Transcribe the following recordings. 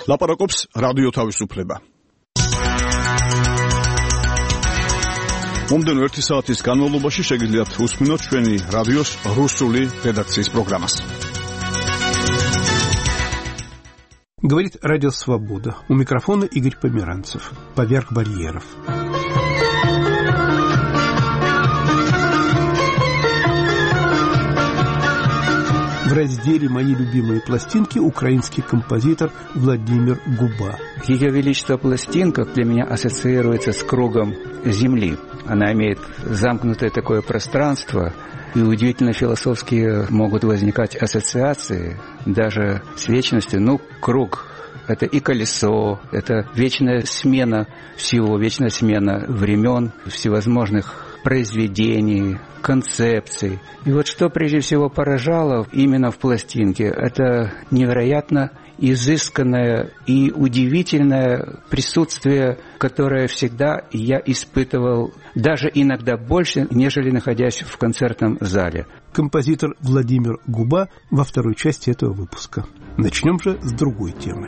ლაპარაკობს რადიო თავისუფლება. მომდენო 1 საათის განმავლობაში შეგიძლიათ უსმინოთ ჩვენი რადიოს რუსული რედაქციის პროგრამას. Говорит Радио Свобода. У микрофона Игорь Померанцев. Поверх барьеров. В разделе «Мои любимые пластинки» украинский композитор Владимир Губа. Ее величество пластинка для меня ассоциируется с кругом Земли. Она имеет замкнутое такое пространство, и удивительно философские могут возникать ассоциации даже с вечностью. Ну, круг – это и колесо, это вечная смена всего, вечная смена времен, всевозможных произведений, концепций. И вот что прежде всего поражало именно в пластинке, это невероятно изысканное и удивительное присутствие, которое всегда я испытывал, даже иногда больше, нежели находясь в концертном зале. Композитор Владимир Губа во второй части этого выпуска. Начнем же с другой темы.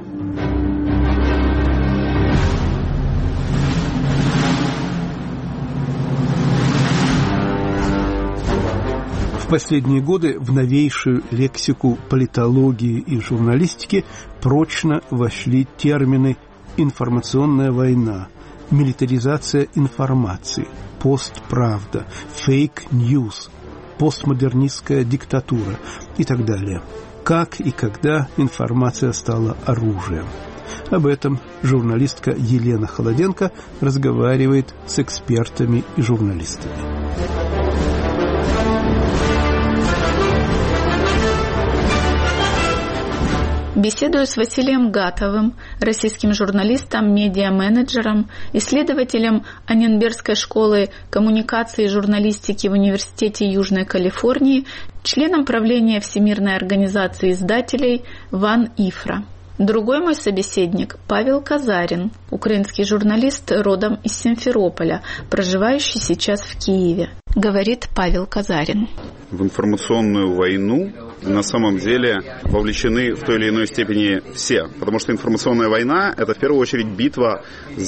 В последние годы в новейшую лексику политологии и журналистики прочно вошли термины «информационная война», «милитаризация информации», «постправда», «фейк-ньюс», «постмодернистская диктатура» и так далее. Как и когда информация стала оружием? Об этом журналистка Елена Холоденко разговаривает с экспертами и журналистами. Беседую с Василием Гатовым, российским журналистом, медиа-менеджером, исследователем Анненбергской школы коммуникации и журналистики в Университете Южной Калифорнии, членом правления Всемирной организации издателей ВАН ИФРА. Другой мой собеседник – Павел Казарин, украинский журналист родом из Симферополя, проживающий сейчас в Киеве. Говорит Павел Казарин. В информационную войну на самом деле вовлечены в той или иной степени все. Потому что информационная война – это в первую очередь битва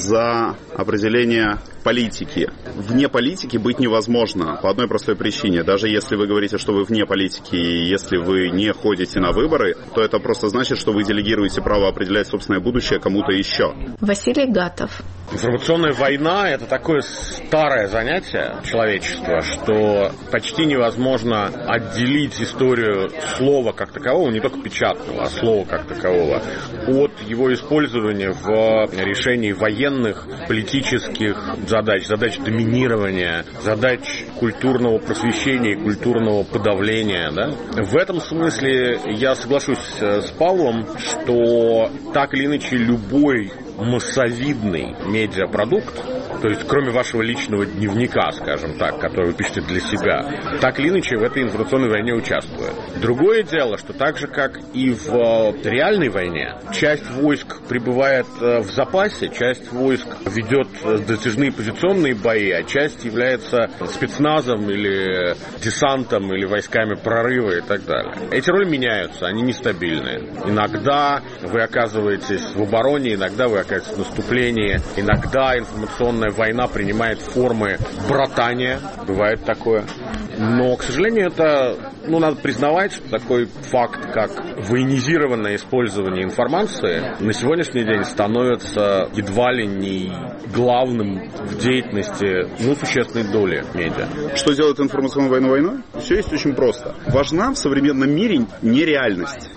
за определение политики. Вне политики быть невозможно по одной простой причине. Даже если вы говорите, что вы вне политики, и если вы не ходите на выборы, то это просто значит, что вы делегируете право определять собственное будущее кому-то еще. Василий Гатов. Информационная война – это такое старое занятие человечества, что почти невозможно отделить историю слова как такового, не только печатного, а слова как такового, от его использования в решении военных, политических задач доминирования, задач культурного просвещения и культурного подавления. Да? В этом смысле я соглашусь с Павлом, что так или иначе любой массовидный медиапродукт, то есть кроме вашего личного дневника, скажем так, который вы пишете для себя, так или иначе в этой информационной войне участвует. Другое дело, что так же, как и в реальной войне, часть войск пребывает в запасе, часть войск ведет затяжные позиционные бои, а часть является спецназом или десантом, или войсками прорыва и так далее. Эти роли меняются, они нестабильны. Иногда вы оказываетесь в обороне, иногда вы оказываетесь в наступлении, иногда информационная война принимает формы братания, бывает такое. Но, к сожалению, это, надо признавать, что такой факт, как военизированное использование информации, на сегодняшний день становится едва ли не главным в деятельности, существенной доли медиа. Что делает информационную войну войной? Все есть очень просто. Важна в современном мире не реальность,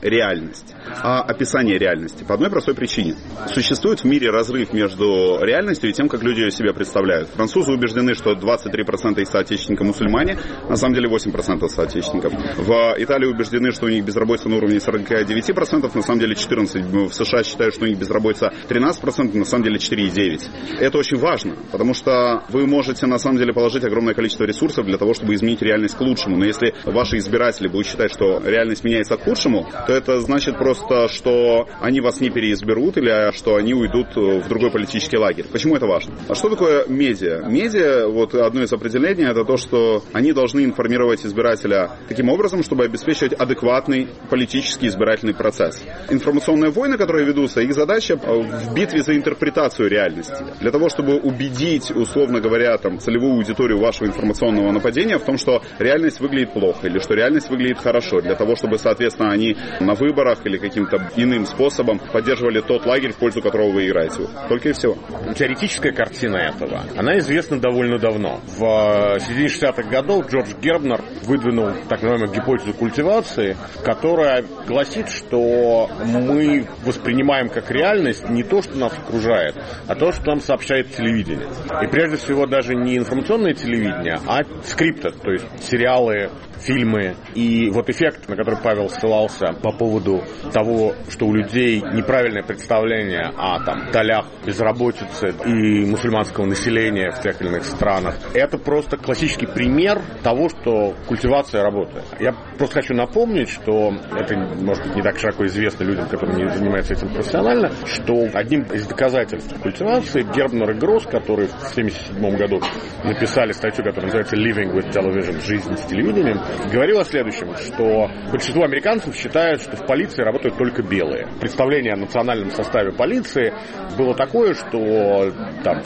а описание реальности. По одной простой причине. Существует в мире разрыв между реальностью и тем, как люди ее себе представляют. Французы убеждены, что 23% их соотечественников мусульмане, на самом деле 8% соотечественников. В Италии убеждены, что у них безработица на уровне 49%, на самом деле 14%. В США считают, что у них безработица 13%, на самом деле 4,9%. Это очень важно, потому что вы можете на самом деле положить огромное количество ресурсов для того, чтобы изменить реальность к лучшему. Но если ваши избиратели будут считать, что реальность меняется к худшему, то это значит просто, что они вас не переизберут или что они уйдут в другой политический лагерь. Почему это важно? А что такое медиа? Медиа, одно из определений, это то, что они должны информировать избирателя медиа таким образом, чтобы обеспечивать адекватный политический избирательный процесс. Информационные войны, которые ведутся, их задача в битве за интерпретацию реальности. Для того, чтобы убедить, условно говоря, целевую аудиторию вашего информационного нападения в том, что реальность выглядит плохо или что реальность выглядит хорошо, для того, чтобы, соответственно, они на выборах или каким-то иным способом поддерживали тот лагерь, в пользу которого вы играете. Только и всего. Теоретическая картина этого, она известна довольно давно. В середине 60-х годов Джордж Гербнер выдвинул так называемую гипотезу культивации, которая гласит, что мы воспринимаем как реальность не то, что нас окружает, а то, что нам сообщает телевидение. И прежде всего даже не информационное телевидение, а скрипты, то есть сериалы, фильмы. И вот эффект, на который Павел ссылался по поводу того, что у людей неправильное представление о долях безработицы и мусульманского населения в тех или иных странах, это просто классический пример того, что культивация работает. Я просто хочу напомнить, что это, может быть, не так широко известно людям, которые не занимаются этим профессионально, что одним из доказательств культивации Гербнер и Гросс, которые в 1977 году написали статью, которая называется «Living with Television. Жизнь с телевидением», говорил о следующем, что большинство американцев считают, что в полиции работают только белые. Представление о национальном составе полиции было такое, что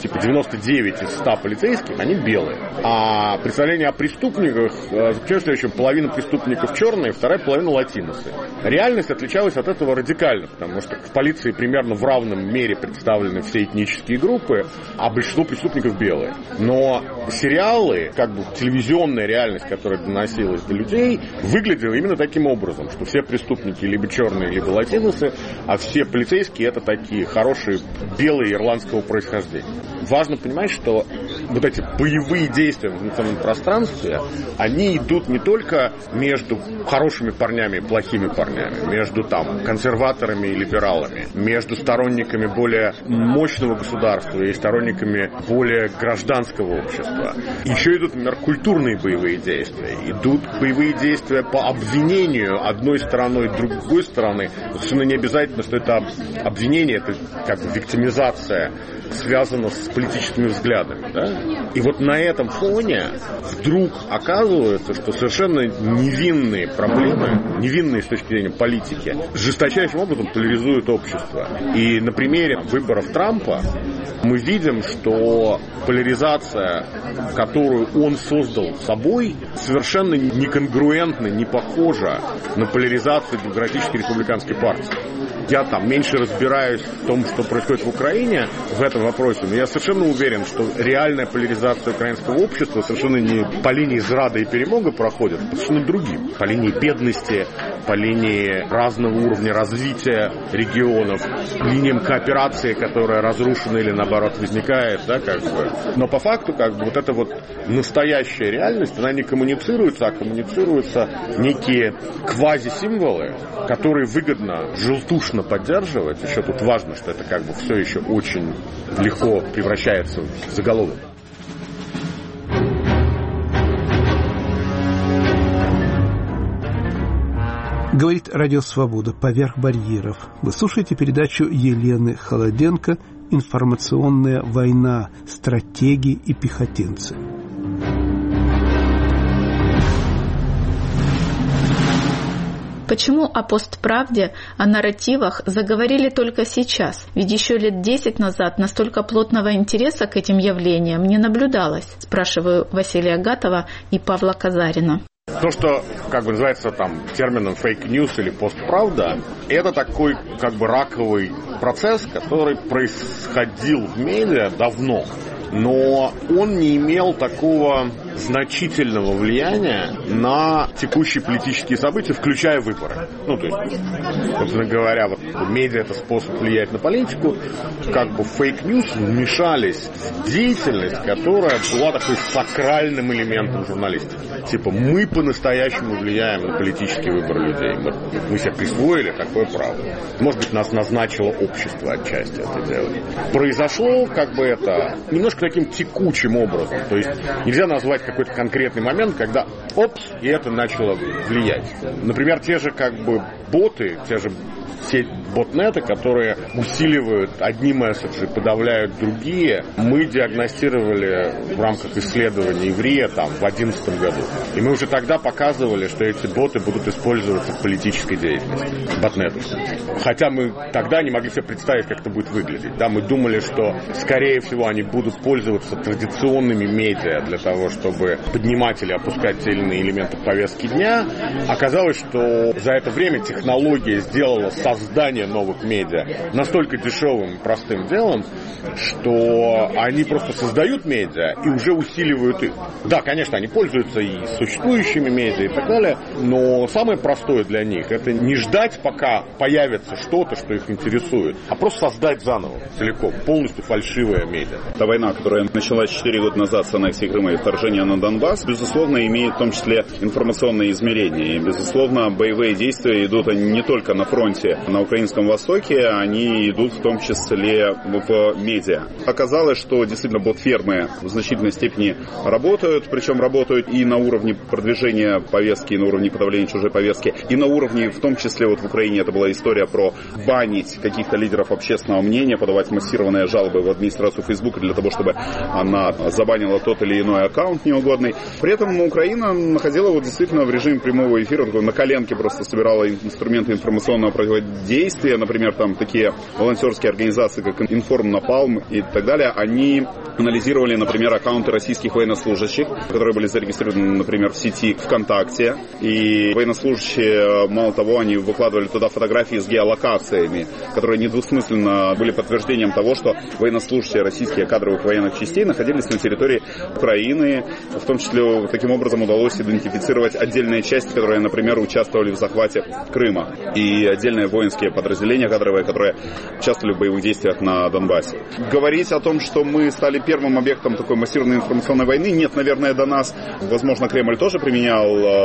99 из 100 полицейских, они белые. А представление о преступниках заключается в следующем: половина преступников черные, вторая половина латиносы. Реальность отличалась от этого радикально, потому что в полиции примерно в равном мере представлены все этнические группы, а большинство преступников белые. Но сериалы, телевизионная реальность, которая доносилась до людей, выглядела именно таким образом, что все преступники либо черные, либо латиносы, а все полицейские — это такие хорошие белые ирландского происхождения. Важно понимать, что вот эти боевые действия в информационном пространстве, они идут не только между хорошими парнями и плохими парнями, между консерваторами и либералами, между сторонниками более мощного государства и сторонниками более гражданского общества. Еще идут, например, культурные боевые действия. Идут боевые действия по обвинению одной стороной другой стороны. Совершенно не обязательно, что это обвинение, это виктимизация связана с политическими взглядами. Да? И вот на этом фоне вдруг оказывается, что совершенно невинные проблемы, невинные с точки зрения политики, жесточайшим образом поляризуют общество. И на примере выборов Трампа мы видим, что поляризация, которую он создал собой, совершенно неконгруентна, не похожа на поляризацию Демократической республиканской партии. Я меньше разбираюсь в том, что происходит в Украине в этом вопросе, но я совершенно уверен, что реальная поляризация украинского общества совершенно не по линии зрады и перемога проходит, а совершенно другим. По линии бедности, по линии разного уровня развития регионов, линиям кооперации, которая разрушена или наоборот возникает, Но по факту, вот эта настоящая реальность, она не коммуницируется, а коммуницируются некие квазисимволы, которые выгодно, желтушно поддерживать. Еще тут важно, что это все еще очень легко превращается в заголовок. Говорит Радио Свобода «Поверх барьеров». Вы слушаете передачу Елены Холоденко «Информационная война. Стратеги и пехотинцы». Почему о постправде, о нарративах заговорили только сейчас? Ведь еще лет 10 назад настолько плотного интереса к этим явлениям не наблюдалось, спрашиваю Василия Гатова и Павла Казарина. То, что, называется термином фейк-ньюс или постправда, это такой, раковый процесс, который происходил в медиа давно, но он не имел такого значительного влияния на текущие политические события, включая выборы. То есть, собственно говоря, медиа — это способ влиять на политику, фейк-ньюс вмешались в деятельность, которая была такой сакральным элементом журналистики. Мы по-настоящему влияем на политический выбор людей. Мы себе присвоили такое право. Может быть, нас назначило общество отчасти это делать. Произошло это немножко таким текучим образом. То есть нельзя назвать какой-то конкретный момент, когда и это начало влиять. Например, те же боты, те же сеть ботнета, которые усиливают одни месседжи, подавляют другие, мы диагностировали в рамках исследований в РИА в 2011 году. И мы уже тогда показывали, что эти боты будут использоваться в политической деятельности, ботнеты. Хотя мы тогда не могли себе представить, как это будет выглядеть. Да, мы думали, что, скорее всего, они будут пользоваться традиционными медиа для того, чтобы поднимать или опускать те или иные элементы повестки дня. Оказалось, что за это время технология сделала создание новых медиа настолько дешевым и простым делом, что они просто создают медиа и уже усиливают их. Да, конечно, они пользуются и существующими медиа и так далее, но самое простое для них — это не ждать, пока появится что-то, что их интересует, а просто создать заново, целиком, полностью фальшивое медиа. Та война, которая началась 4 года назад с аннексией Крыма и вторжения на Донбасс, безусловно, имеет в том числе информационные измерения. И, безусловно, боевые действия идут не только на фронте, на Украинском Востоке, они идут в том числе в медиа. Оказалось, что действительно бот-фермы в значительной степени работают, причем работают и на уровне продвижения повестки, и на уровне подавления чужой повестки, и на уровне, в том числе вот в Украине это была история про банить каких-то лидеров общественного мнения, подавать массированные жалобы в администрацию Фейсбука для того, чтобы она забанила тот или иной аккаунт неугодный. При этом Украина находила вот действительно в режиме прямого эфира, такой, на коленке просто собирала инструменты информационного противодействия, например, там такие волонтерские организации, как Информ, Напалм и так далее, они анализировали, например, аккаунты российских военнослужащих, которые были зарегистрированы, например, в сети ВКонтакте, и военнослужащие, мало того, они выкладывали туда фотографии с геолокациями, которые недвусмысленно были подтверждением того, что военнослужащие российских кадровых военных частей находились на территории Украины, в том числе таким образом удалось идентифицировать отдельные части, которые, например, участвовали в захвате Крыма, и отдельные воинские подразделения кадровые, которые участвовали в боевых действиях на Донбассе. Говорить о том, что мы стали первым объектом такой массированной информационной войны, нет, наверное, до нас. Возможно, Кремль тоже применял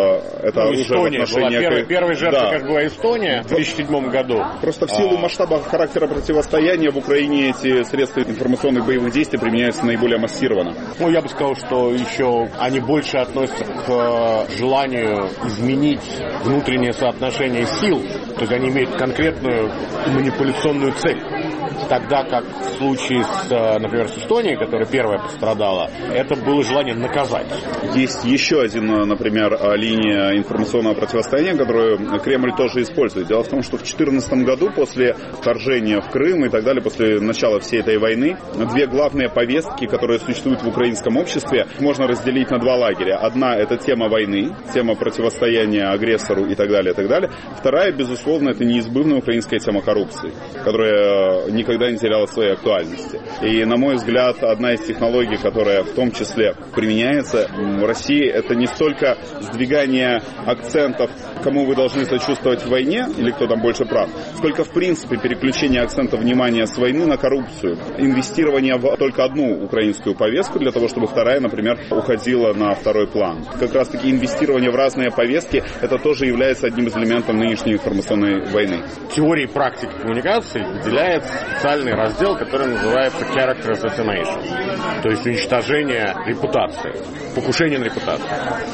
это оружие Эстония в отношении... была первой жертвой, как была Эстония в 2007 году. Просто в силу масштаба характера противостояния в Украине эти средства информационных боевых действий применяются наиболее массированно. Ну, я бы сказал, что еще они больше относятся к желанию изменить внутреннее соотношение сил, то есть они имеют конкретную манипуляционную цель. Тогда как в случае с, например, с Эстонией, которая первая пострадала, это было желание наказать. Есть еще один, например, линия информационного противостояния, которую Кремль тоже использует. Дело в том, что в 2014 году, после вторжения в Крым и так далее, после начала всей этой войны, две главные повестки, которые существуют в украинском обществе, можно разделить на два лагеря. Одна — это тема войны, тема противостояния агрессору и так далее, и так далее. Вторая, безусловно, это неизбывная украинская тема коррупции, которая никогда не теряла своей актуальности. И, на мой взгляд, одна из технологий, которая в том числе применяется в России, это не столько сдвигание акцентов, кому вы должны сочувствовать в войне, или кто там больше прав, сколько, в принципе, переключение акцента внимания с войны на коррупцию. Инвестирование в только одну украинскую повестку, для того, чтобы вторая, например, уходила на второй план. Как раз-таки инвестирование в разные повестки, это тоже является одним из элементов нынешней информационной войны. Теории и практики коммуникации выделяется специальный раздел, который называется Character Assassination, то есть уничтожение репутации, покушение на репутацию.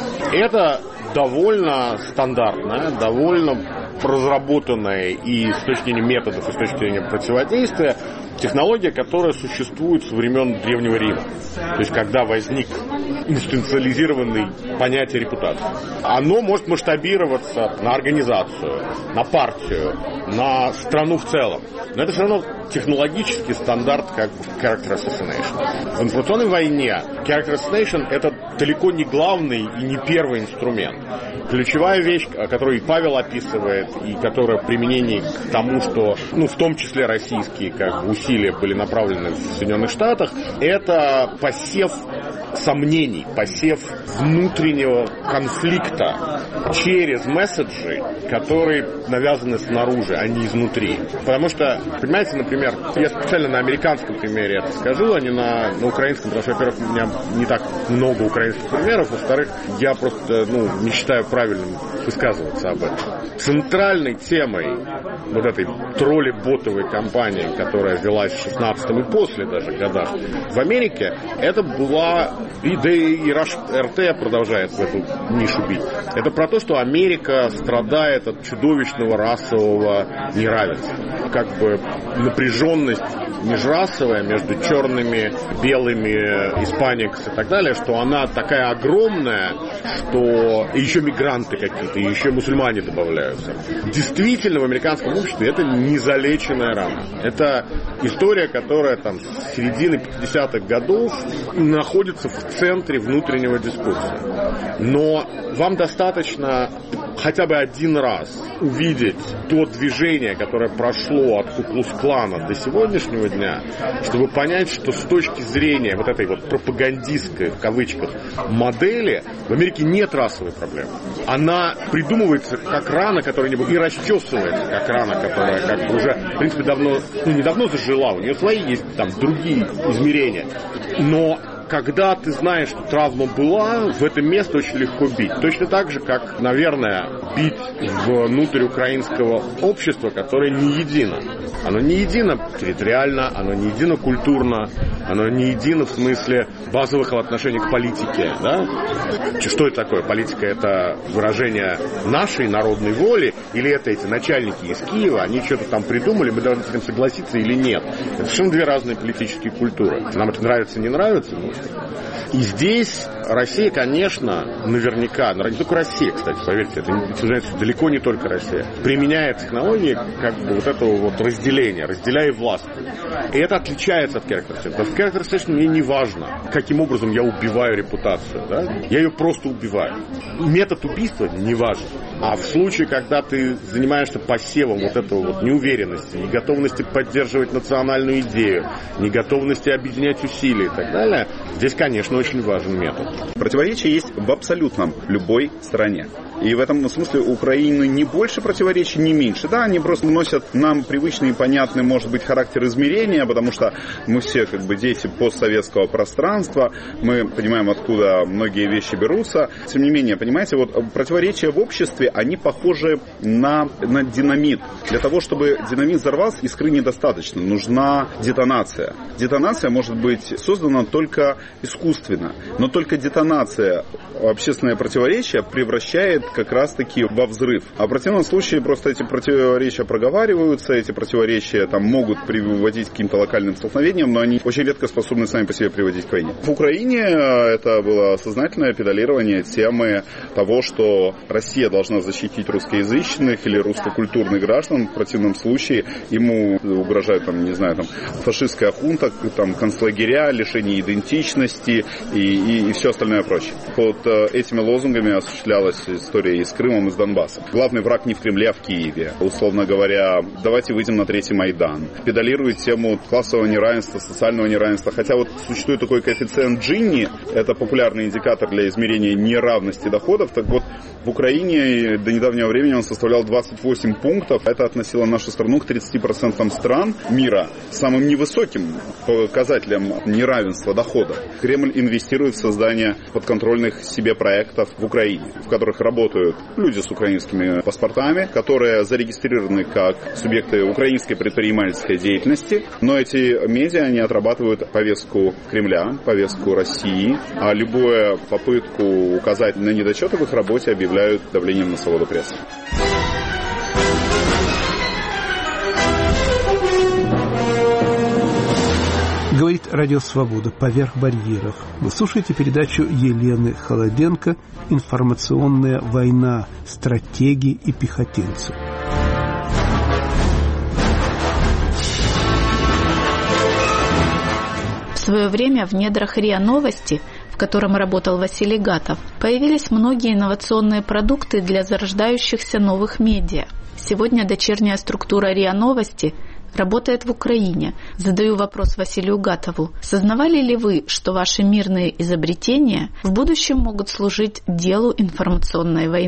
Это довольно стандартная, довольно разработанная и с точки зрения методов, и с точки зрения противодействия технология, которая существует со времен Древнего Рима. То есть, когда возник институционализированное понятие репутации. Оно может масштабироваться на организацию, на партию, на страну в целом. Но это все равно технологический стандарт, как Character Assassination. В информационной войне Character Assassination — это далеко не главный и не первый инструмент. Ключевая вещь, которую и Павел описывает, и которая в применении к тому, что, в том числе российские усилия были направлены в Соединенных Штатах, это посев сомнений, посев внутреннего конфликта через месседжи, которые навязаны снаружи, а не изнутри. Потому что, понимаете, например, я специально на американском примере это скажу, а не на украинском, потому что, во-первых, у меня не так много украинских примеров, во-вторых, я просто не считаю правильным высказываться об этом. Центральной темой вот этой тролли-ботовой кампании, которая велась в 16-м и после даже годах в Америке, это была да и РТ продолжает в эту нишу бить. Это про то, что Америка страдает от чудовищного расового неравенства. Как бы напряженность межрасовая между черными, белыми, испаникс и так далее, что она такая огромная, что и еще мигранты какие-то, и еще мусульмане добавляются. Действительно, в американском обществе это незалеченная рана. Это история, которая там с середины 50-х годов находится в центре внутреннего дискурса. Но вам достаточно хотя бы один раз увидеть то движение, которое прошло от Ку-клукс-клана до сегодняшнего дня, чтобы понять, что с точки зрения вот этой вот пропагандистской, в кавычках, модели, в Америке нет расовой проблемы. Она придумывается как рана, которая и расчесывается как рана, которая как бы уже, в принципе, давно, не давно зажила, у нее свои есть там другие измерения. Но когда ты знаешь, что травма была, в это место очень легко бить. Точно так же, как, наверное, бить внутрь украинского общества, которое не едино. Оно не едино территориально, оно не едино культурно, оно не едино в смысле базовых отношений к политике. Да? Что это такое? Политика – это выражение нашей народной воли, или это эти начальники из Киева, они что-то там придумали, мы должны с этим согласиться или нет? Это совершенно две разные политические культуры. Нам это нравится, не нравится? И здесь Россия, конечно, наверняка, не только Россия, кстати, поверьте, это далеко не только Россия, применяет технологии как бы вот этого вот разделения, разделяя власть. И это отличается от character assassination. В character assassination мне не важно, каким образом я убиваю репутацию. Да? Я ее просто убиваю. Метод убийства не важен. А в случае, когда ты занимаешься посевом вот этого вот неуверенности, неготовности поддерживать национальную идею, неготовности объединять усилия и так далее, здесь, конечно, очень важен метод. Противоречия есть в абсолютно любой стране. И в этом смысле у Украины не больше противоречий, не меньше. Да, они просто носят нам привычный и понятный, может быть, характер измерения, потому что мы все как бы дети постсоветского пространства, мы понимаем, откуда многие вещи берутся. Тем не менее, понимаете, вот противоречия в обществе, они похожи на динамит. Для того, чтобы динамит взорвался, искры недостаточно, нужна детонация. Детонация может быть создана только искусственно, но только детонация общественное противоречие превращает как раз-таки во взрыв. А в противном случае просто эти противоречия проговариваются, эти противоречия там могут приводить к каким-то локальным столкновениям, но они очень редко способны сами по себе приводить к войне. В Украине это было сознательное педалирование темы того, что Россия должна защитить русскоязычных или русскокультурных граждан. В противном случае ему угрожают, там, не знаю, там, фашистская хунта, там, концлагеря, лишение идентичности и все остальное прочее. Под этими лозунгами осуществлялась история и с Крымом, и с Донбассом. Главный враг не в Кремле, а в Киеве. Условно говоря, давайте выйдем на Третий Майдан. Педалирует тему классового неравенства, социального неравенства. Хотя вот существует такой коэффициент Джинни, это популярный индикатор для измерения неравности доходов. Так вот, в Украине до недавнего времени он составлял 28 пунктов. Это относило нашу страну к 30% стран мира с самым невысоким показателем неравенства доходов. Кремль инвестирует в создание подконтрольных себе проектов в Украине, в которых работают люди с украинскими паспортами, которые зарегистрированы как субъекты украинской предпринимательской деятельности, но эти медиа, они отрабатывают повестку Кремля, повестку России, а любую попытку указать на недочеты в их работе объявляют давлением на свободу прессы. Говорит Радио Свобода «Поверх барьеров». Вы слушаете передачу Елены Холоденко «Информационная война. Стратеги и пехотинцы». В свое время в недрах РИА Новости, в котором работал Василий Гатов, появились многие инновационные продукты для зарождающихся новых медиа. Сегодня дочерняя структура РИА Новости работает в Украине. Задаю вопрос Василию Гатову. Сознавали ли вы, что ваши мирные изобретения в будущем могут служить делу информационной войны?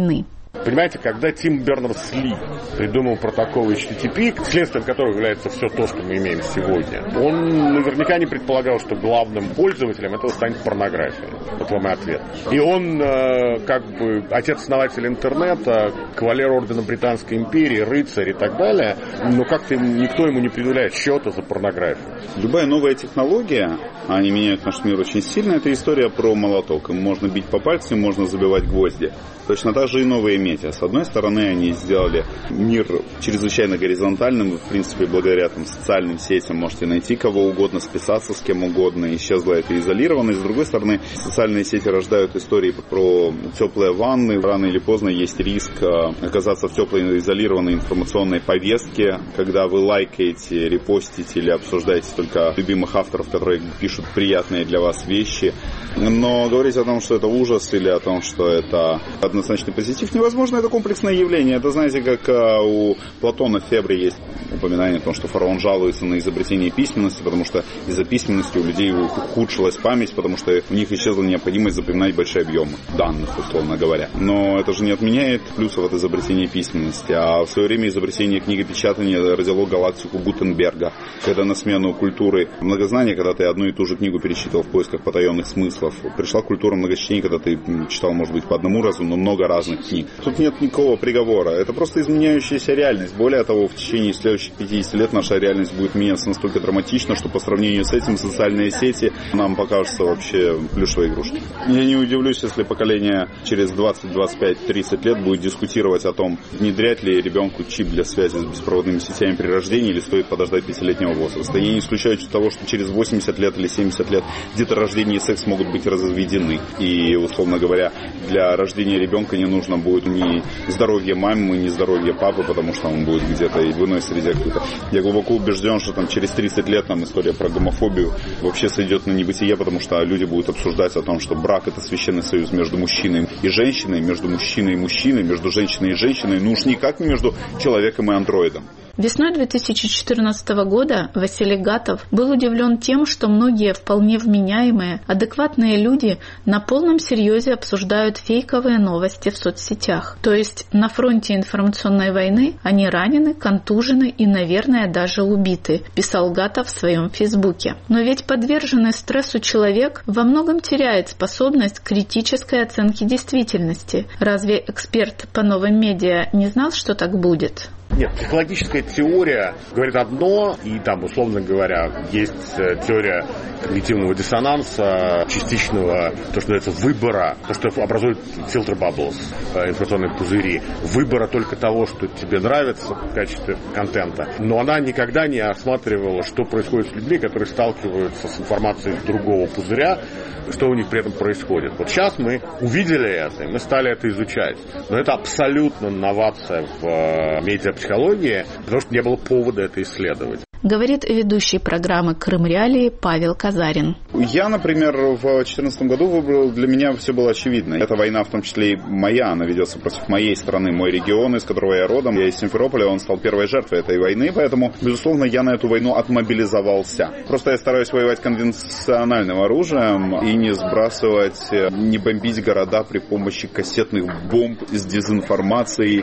Понимаете, когда Тим Бернерс-Ли придумал протокол HTTP, следствием которого является все то, что мы имеем сегодня, он наверняка не предполагал, что главным пользователем этого станет порнография. Вот вам и ответ. И он, как бы, отец-основатель интернета, кавалер ордена Британской империи, рыцарь и так далее, но как-то никто ему не предъявляет счета за порнографию. Любая новая технология, они меняют наш мир очень сильно, это история про молоток. Им можно бить по пальцам, можно забивать гвозди. Точно так же и новые медиа. С одной стороны, они сделали мир чрезвычайно горизонтальным. Вы, в принципе, благодаря социальным сетям можете найти кого угодно, списаться с кем угодно. Исчезла эта изолированность. С другой стороны, социальные сети рождают истории про теплые ванны. Рано или поздно есть риск оказаться в теплой изолированной информационной повестке, когда вы лайкаете, репостите или обсуждаете только любимых авторов, которые пишут приятные для вас вещи. Но говорить о том, что это ужас или о том, что это однозначный позитив, невозможно. Это комплексное явление. Это, знаете, как у Платона в Фебре есть упоминание о том, что фараон жалуется на изобретение письменности, потому что из-за письменности у людей ухудшилась память, потому что у них исчезла необходимость запоминать большие объемы данных, условно говоря. Но это же не отменяет плюсов от изобретения письменности. А в свое время изобретение книгопечатания родило галактику Гутенберга, когда на смену культуры многознания, когда ты одну и ту же книгу перечитывал в поисках потаенных смыслов, пришла культура многочтений, когда ты читал, может быть, по одному разу, но много разных книг. Тут нет никакого приговора. Это просто изменяющаяся реальность. Более того, в течение следующих 50 лет наша реальность будет меняться настолько драматично, что по сравнению с этим социальные сети нам покажутся вообще плюшевой игрушкой. Я не удивлюсь, если поколение через 20, 25, 30 лет будет дискутировать о том, внедрять ли ребенку чип для связи с беспроводными сетями при рождении или стоит подождать 5-летнего возраста. Я не исключаю того, что через 80 лет или 70 лет деторождение и секс могут быть разведены. И, условно говоря, для рождения ребенка не нужно будет ни здоровья мамы, ни здоровья папы, потому что он будет где-то и в иной среде какой-то. Я глубоко убежден, что через 30 лет история про гомофобию вообще сойдет на небытие, потому что люди будут обсуждать о том, что брак — это священный союз между мужчиной и женщиной, между мужчиной и мужчиной, между женщиной и женщиной, ну уж никак не между человеком и андроидом. Весной 2014 года Василий Гатов был удивлен тем, что многие вполне вменяемые, адекватные люди на полном серьезе обсуждают фейковые новости в соцсетях. То есть на фронте информационной войны они ранены, контужены и, наверное, даже убиты, писал Гатов в своем фейсбуке. Но ведь подверженный стрессу человек во многом теряет способность к критической оценке действительности. Разве эксперт по новым медиа не знал, что так будет? Нет, психологическая теория говорит одно, и там, условно говоря, есть теория когнитивного диссонанса, частичного, то, что называется, выбора, то, что образует filter bubbles, информационные пузыри, выбора только того, что тебе нравится в качестве контента. Но она никогда не осматривала, что происходит с людьми, которые сталкиваются с информацией из другого пузыря, что у них при этом происходит. Вот сейчас мы увидели это, и мы стали это изучать. Но это абсолютно новация в медиапсихологии, потому что не было повода это исследовать. Говорит ведущий программы «Крым Реалии» Павел Казарин. Я, например, в 2014 году выбрал, для меня все было очевидно. Эта война, в том числе и моя, она ведется против моей страны, мой регион, из которого я родом. Я из Симферополя, он стал первой жертвой этой войны, поэтому, безусловно, я на эту войну отмобилизовался. Просто я стараюсь воевать конвенциональным оружием и не сбрасывать, не бомбить города при помощи кассетных бомб с дезинформацией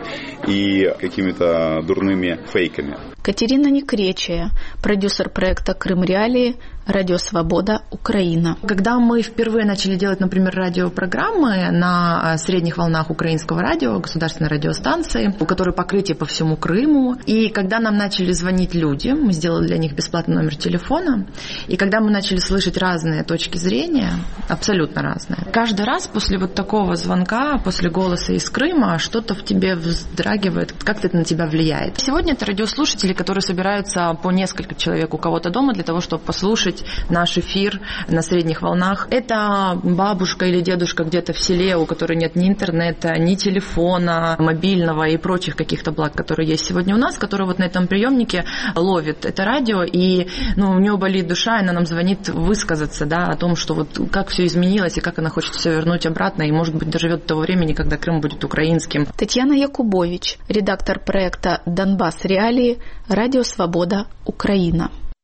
и какими-то дурными фейками. Катерина Некречия, продюсер проекта «Крым Реалии», Радио Свобода, Украина. Когда мы впервые начали делать, например, радиопрограммы на средних волнах украинского радио, государственной радиостанции, у которой покрытие по всему Крыму, и когда нам начали звонить люди, мы сделали для них бесплатный номер телефона, и когда мы начали слышать разные точки зрения, абсолютно разные, каждый раз после вот такого звонка, после голоса из Крыма, что-то в тебе вздрагивает, как-то это на тебя влияет. Сегодня это радиослушатели, которые собираются по несколько человек у кого-то дома для того, чтобы послушать наш эфир на средних волнах. Это бабушка или дедушка где-то в селе, у которой нет ни интернета, ни телефона мобильного и прочих каких-то благ, которые есть сегодня у нас, которые вот на этом приемнике ловит это радио, и у нее болит душа, и она нам звонит высказаться, да, о том, что вот как все изменилось и как она хочет все вернуть обратно, и, может быть, доживет до того времени, когда Крым будет украинским. Татьяна Якубович, редактор проекта «Донбасс Реалии», Радио Свобода, Украина.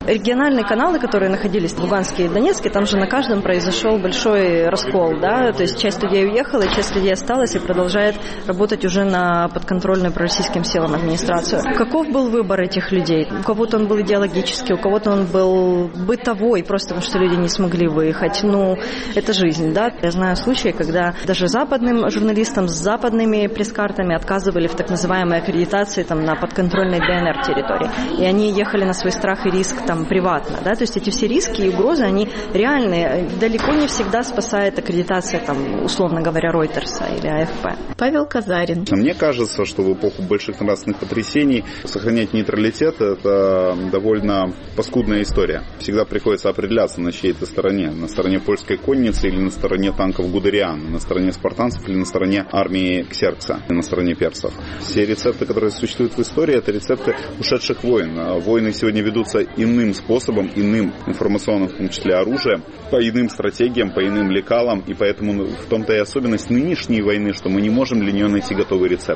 Региональные каналы, которые находились в Луганске и Донецке, там же на каждом произошел большой раскол, да, то есть часть людей уехала, часть людей осталась и продолжает работать уже на подконтрольную пророссийским силам администрацию. Каков был выбор этих людей? У кого-то он был идеологический, у кого-то он был бытовой, просто потому что люди не смогли выехать. Ну, это жизнь, да. Я знаю случаи, когда даже западным журналистам с западными пресс-картами отказывали в так называемой аккредитации там, на подконтрольной ДНР территории. И они ехали на свой страх и риск там приватно, да, то есть эти все риски и угрозы, они реальные. Далеко не всегда спасает аккредитация, там, условно говоря, Ройтерса или АФП. Павел Казарин. Мне кажется, что в эпоху больших нравственных потрясений сохранять нейтралитет – это довольно паскудная история. Всегда приходится определяться, на чьей-то стороне. На стороне польской конницы или на стороне танков Гудериана, на стороне спартанцев или на стороне армии Ксеркса, на стороне персов. Все рецепты, которые существуют в истории, это рецепты ушедших войн. Войны сегодня ведутся иным способом, иным информационным, в том числе оружием, по иным стратегиям, по иным лекалам, и поэтому в том-то и особенность нынешней войны, что мы не можем для нее найти готовый рецепт.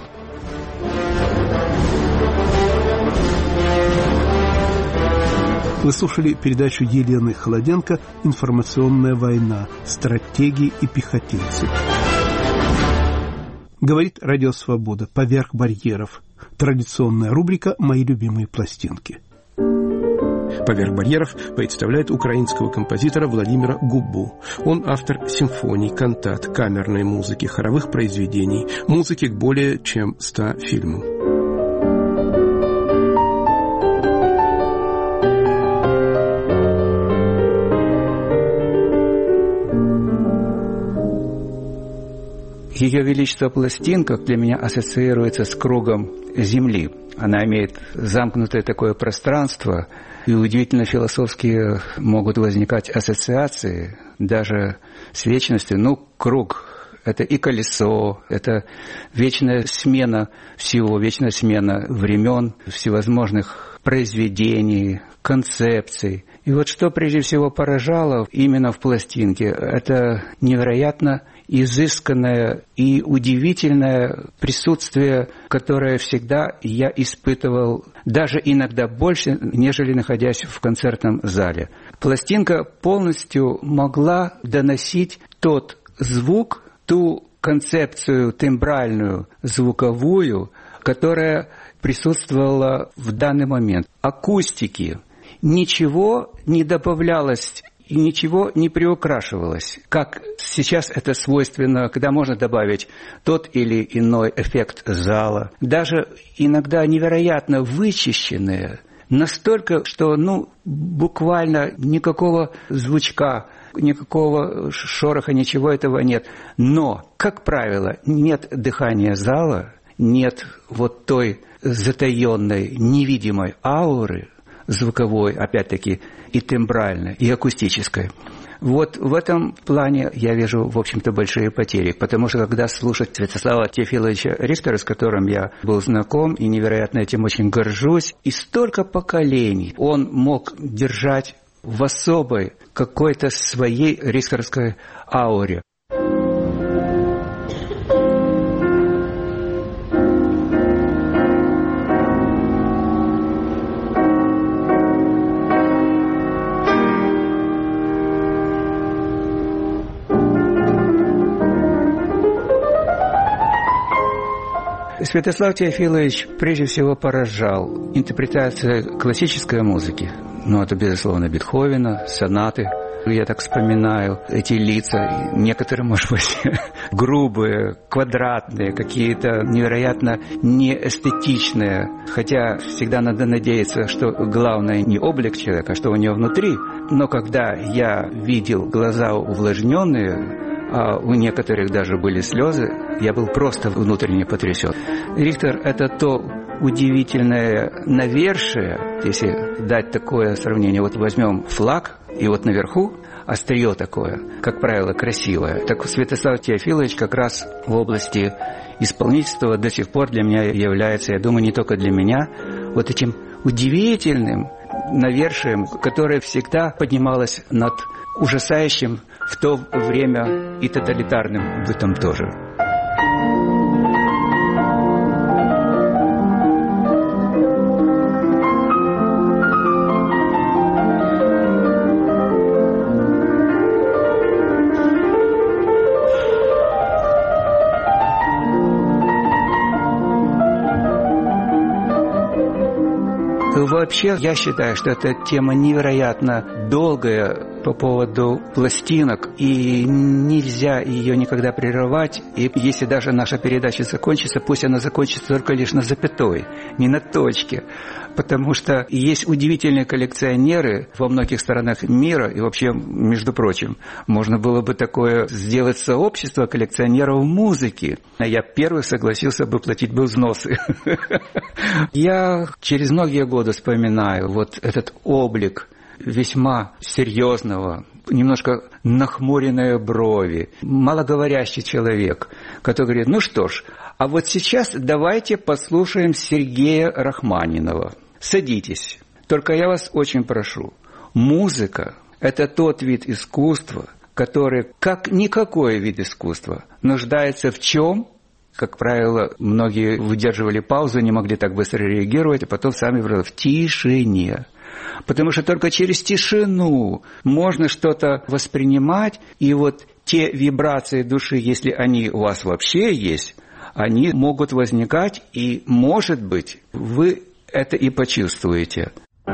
Вы слушали передачу Елены Холоденко «Информационная война. Стратегии и пехотинцы». Говорит Радио Свобода. Поверх барьеров. Традиционная рубрика «Мои любимые пластинки». «Поверх барьеров» представляет украинского композитора Владимира Губу. Он автор симфоний, кантат, камерной музыки, хоровых произведений, музыки к более чем 100 фильмам. Ее величество пластинка для меня ассоциируется с кругом Земли. Она имеет замкнутое такое пространство, и удивительно философские могут возникать ассоциации даже с вечностью. Ну, круг – это и колесо, это вечная смена всего, вечная смена времен, всевозможных произведений, концепций. И вот что прежде всего поражало именно в пластинке – это невероятно изысканное и удивительное присутствие, которое всегда я испытывал, даже иногда больше, нежели находясь в концертном зале. Пластинка полностью могла доносить тот звук, ту концепцию тембральную, звуковую, которая присутствовала в данный момент. Акустики. Ничего не добавлялось и ничего не приукрашивалось, как сейчас это свойственно, когда можно добавить тот или иной эффект зала. Даже иногда невероятно вычищенные, настолько, что буквально никакого звучка, никакого шороха, ничего этого нет. Но, как правило, нет дыхания зала, нет вот той затаенной, невидимой ауры, звуковой, опять-таки, и тембральной, и акустической. Вот в этом плане я вижу, в общем-то, большие потери, потому что когда слушать Святослава Теофиловича Рихтера, с которым я был знаком и невероятно этим очень горжусь, и столько поколений он мог держать в особой какой-то своей рихтерской ауре. Святослав Теофилович прежде всего поражал интерпретация классической музыки. Это, безусловно, Бетховена, сонаты. Я так вспоминаю эти лица, некоторые, может быть, грубые, квадратные, какие-то невероятно неэстетичные. Хотя всегда надо надеяться, что главное не облик человека, а что у него внутри. Но когда я видел глаза увлажненные, а у некоторых даже были слезы, я был просто внутренне потрясен. Рихтер – это то удивительное навершие, если дать такое сравнение. Вот возьмем флаг, и вот наверху острие такое, как правило, красивое. Так Святослав Теофилович как раз в области исполнительства до сих пор для меня является, я думаю, не только для меня, вот этим удивительным навершием, которое всегда поднималось над ужасающим в то время и тоталитарным бытом тоже. Вообще, я считаю, что эта тема невероятно долгая по поводу пластинок, и нельзя ее никогда прерывать. И если даже наша передача закончится, пусть она закончится только лишь на запятой, не на точке. Потому что есть удивительные коллекционеры во многих странах мира, и вообще, между прочим, можно было бы такое сделать сообщество коллекционеров музыки. Я первый согласился бы платить бы взносы. Я через многие годы вспоминаю вот этот облик весьма серьезного, немножко нахмуренные брови, малоговорящий человек, который говорит: ну что ж, а вот сейчас давайте послушаем Сергея Рахманинова. Садитесь. Только я вас очень прошу, музыка – это тот вид искусства, который, как никакой вид искусства, нуждается в чем? Как правило, многие выдерживали паузу, не могли так быстро реагировать, а потом сами говорили: в тишине. Потому что только через тишину можно что-то воспринимать, и вот те вибрации души, если они у вас вообще есть, они могут возникать, и, может быть, вы это и почувствуете.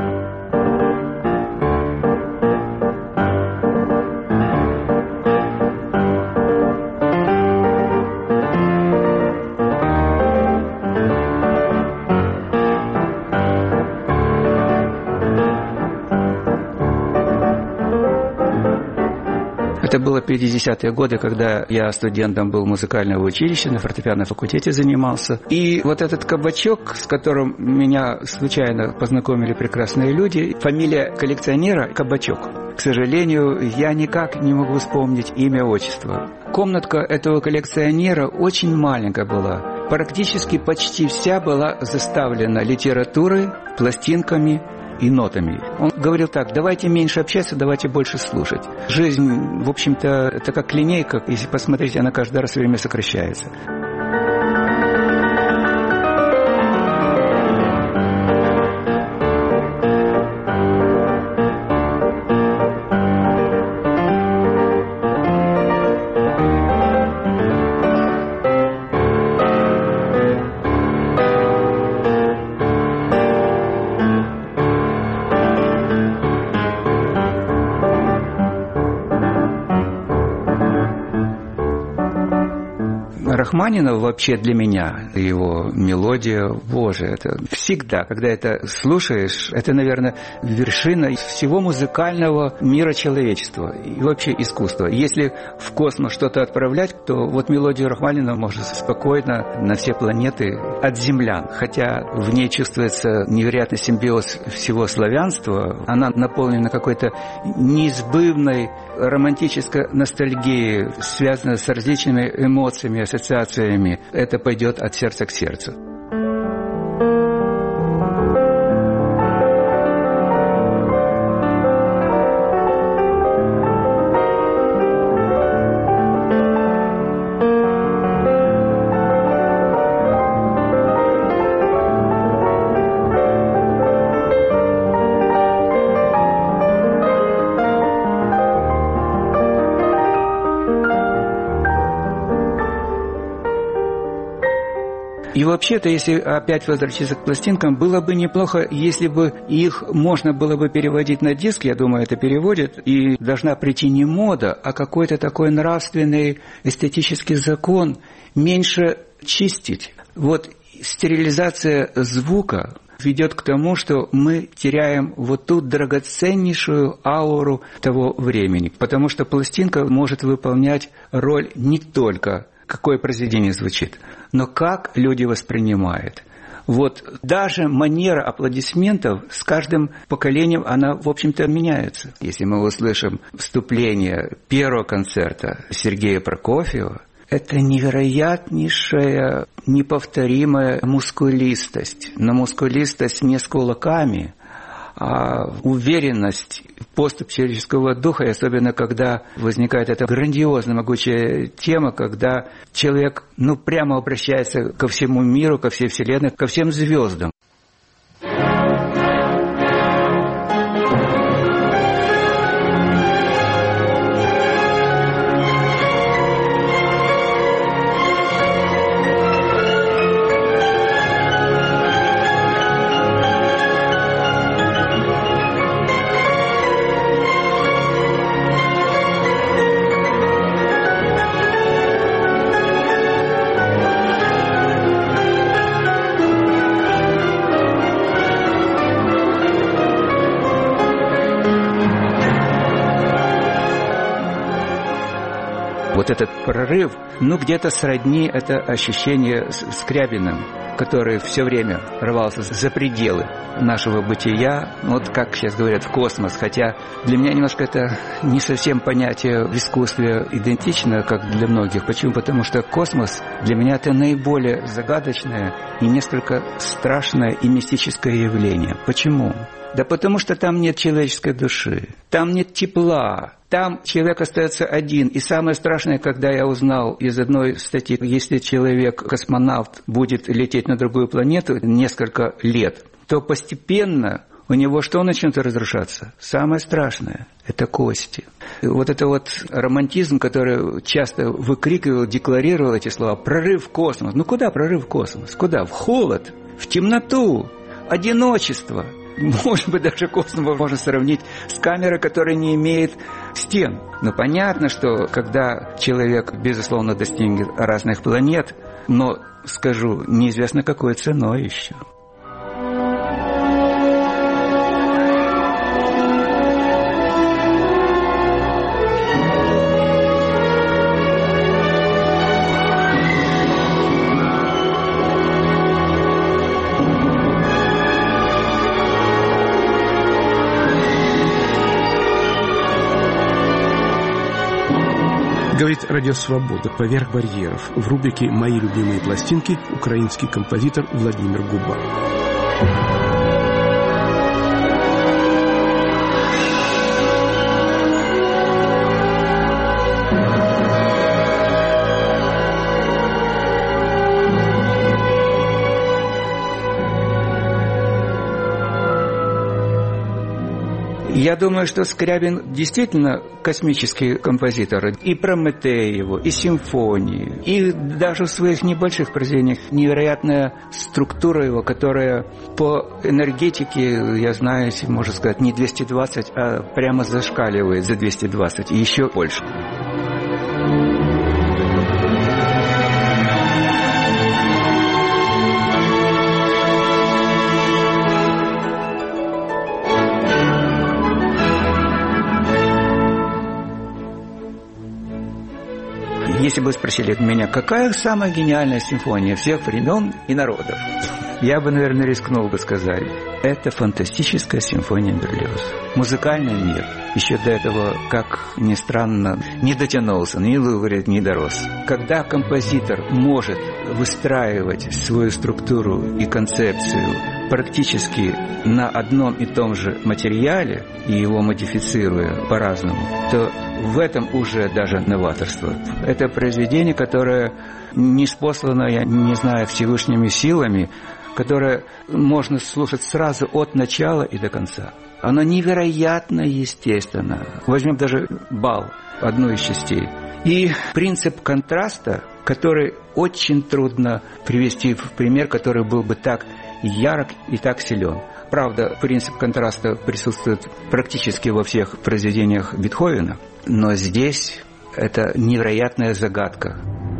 Это было 50-е годы, когда я студентом был музыкального училища, на фортепианном факультете занимался. И вот этот кабачок, с которым меня случайно познакомили прекрасные люди, фамилия коллекционера – Кабачок. К сожалению, я никак не могу вспомнить имя, отчество. Комнатка этого коллекционера очень маленькая была. Практически почти вся была заставлена литературой, пластинками и нотами. Он говорил так: давайте меньше общаться, давайте больше слушать. Жизнь, в общем-то, это как линейка, если посмотреть, она каждый раз время сокращается. Рахманинов вообще для меня, его мелодия, боже, это всегда, когда это слушаешь, это, наверное, вершина всего музыкального мира человечества и вообще искусства. Если в космос что-то отправлять, то вот мелодию Рахманинова можно спокойно на все планеты от землян. Хотя в ней чувствуется невероятный симбиоз всего славянства, она наполнена какой-то неизбывной романтической ностальгией, связанной с различными эмоциями, ассоциациями. Это пойдет от сердца к сердцу. И вообще-то, если опять возвращаться к пластинкам, было бы неплохо, если бы их можно было бы переводить на диск, я думаю, это переводит, и должна прийти не мода, а какой-то такой нравственный эстетический закон, меньше чистить. Вот стерилизация звука ведет к тому, что мы теряем вот ту драгоценнейшую ауру того времени, потому что пластинка может выполнять роль не только какое произведение звучит, но как люди воспринимают. Вот даже манера аплодисментов с каждым поколением, она, в общем-то, меняется. Если мы услышим вступление первого концерта Сергея Прокофьева, это невероятнейшая, неповторимая мускулистость. Но мускулистость не с кулаками, а уверенность, поступь человеческого духа, и особенно когда возникает эта грандиозная, могучая тема, когда человек прямо обращается ко всему миру, ко всей вселенной, ко всем звездам. вот этот прорыв, где-то сродни это ощущение с Скрябиным, который все время рвался за пределы нашего бытия, как сейчас говорят, в космос. Хотя для меня немножко это не совсем понятие в искусстве идентично, как для многих. Почему? Потому что космос для меня это наиболее загадочное и несколько страшное и мистическое явление. Почему? Да потому что там нет человеческой души, там нет тепла, там человек остается один. И самое страшное, когда я узнал из одной статьи, если человек-космонавт будет лететь на другую планету несколько лет, то постепенно у него что начнет разрушаться? Самое страшное – это кости. Вот это романтизм, который часто выкрикивал, декларировал эти слова. Прорыв в космос. Куда прорыв в космос? Куда? В холод, в темноту, одиночество. Может быть, даже космос можно сравнить с камерой, которая не имеет стен. Но понятно, что когда человек, безусловно, достигнет разных планет, но, скажу, неизвестно какой ценой еще. Говорит Радио Свобода «Поверх барьеров» в рубрике «Мои любимые пластинки» украинский композитор Владимир Губа. Я думаю, что Скрябин действительно космический композитор. И «Прометей» его, и симфонии, и даже в своих небольших произведениях невероятная структура его, которая по энергетике, я знаю, если можно сказать, не 220, а прямо зашкаливает за 220, и еще больше. Если бы спросили меня, какая самая гениальная симфония всех времен и народов, я бы, наверное, рискнул бы сказать, это фантастическая симфония Берлиоза. Музыкальный мир еще до этого, как ни странно, не дотянулся, ни говорит, не дорос. Когда композитор может выстраивать свою структуру и концепцию практически на одном и том же материале и его модифицируя по-разному, то в этом уже даже новаторство. Это произведение, которое ниспослано, я не знаю, Всевышними силами, которое можно слушать сразу от начала и до конца. Оно невероятно естественно. Возьмем даже бал, одну из частей. И принцип контраста, который очень трудно привести в пример, который был бы так ярок и так силен. Правда, принцип контраста присутствует практически во всех произведениях Бетховена, но здесь это невероятная загадка.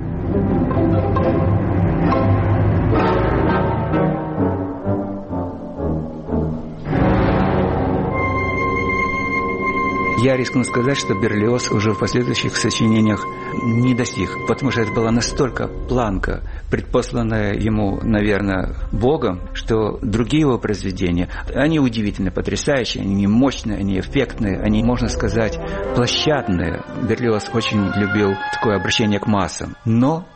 Я рискну сказать, что Берлиоз уже в последующих сочинениях не достиг, потому что это была настолько планка, предпосланная ему, наверное, Богом, что другие его произведения, они удивительно потрясающие, они мощные, они эффектные, они, можно сказать, площадные. Берлиоз очень любил такое обращение к массам. Но...